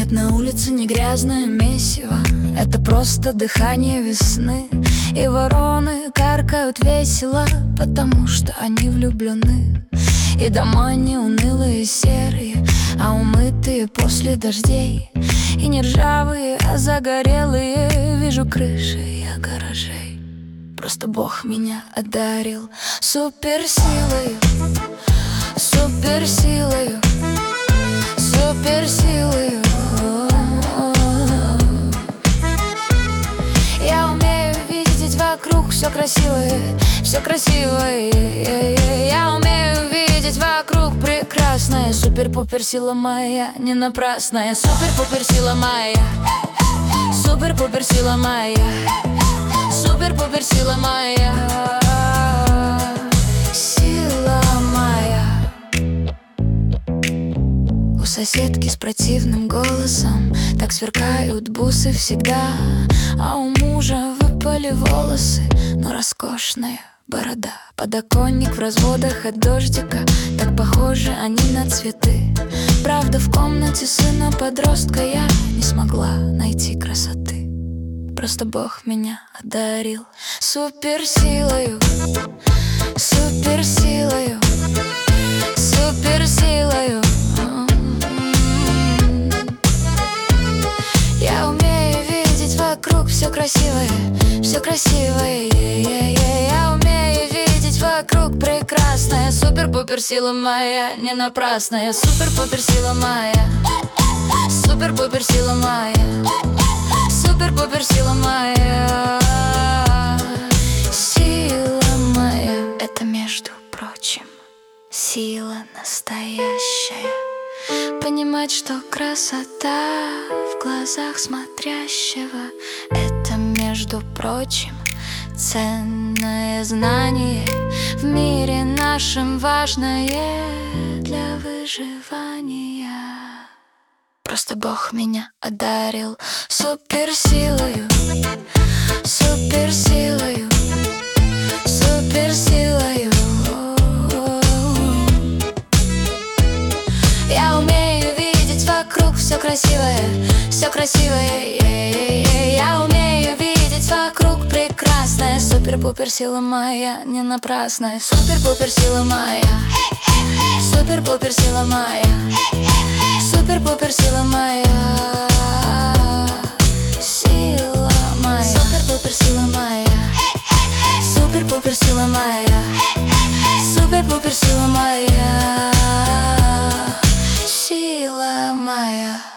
Нет, на улице не грязное месиво, это просто дыхание весны. И вороны каркают весело, потому что они влюблены. И дома не унылые серые, а умытые после дождей. И не ржавые, а загорелые. Вижу крыши я гаражей. Просто Бог меня одарил суперсилою, суперсилою, суперсилою. Я умею видеть вокруг все красивое, все красивое. Я умею видеть вокруг прекрасное. Супер-пупер сила моя, не напрасная. Супер-пупер сила моя, супер-пупер сила моя, супер-пупер сила моя, сила моя. У соседки с противным голосом так сверкают бусы всегда, а у мужа выпали волосы, но роскошная борода. Подоконник в разводах от дождика, так похожи они на цветы. Правда, в комнате сына подростка я не смогла найти красоты. Просто Бог меня одарил суперсилою, суперсилою, суперсилою. Я умею видеть вокруг все красивое, все красивое. Я умею видеть вокруг прекрасное. Супер-пупер сила моя, не напрасная. Супер-пупер сила моя, супер-пупер сила моя, супер-пупер сила моя, сила моя. Это, между прочим, сила настоящая. Понимать, что красота в глазах смотрящего. Это, между прочим, ценное знание в мире нашем важное для выживания. Просто Бог меня одарил суперсилою, суперсилою, суперсилою. Я умею видеть вокруг все красивое, все красивое. Я умею видеть вокруг прекрасное. Супер-пупер сила моя, не напрасная. Супер-пупер сила моя, супер-пупер сила моя, супер-пупер сила моя, сила моя. Супер-пупер сила моя, супер-пупер сила моя, супер-пупер сила моя, сила моя.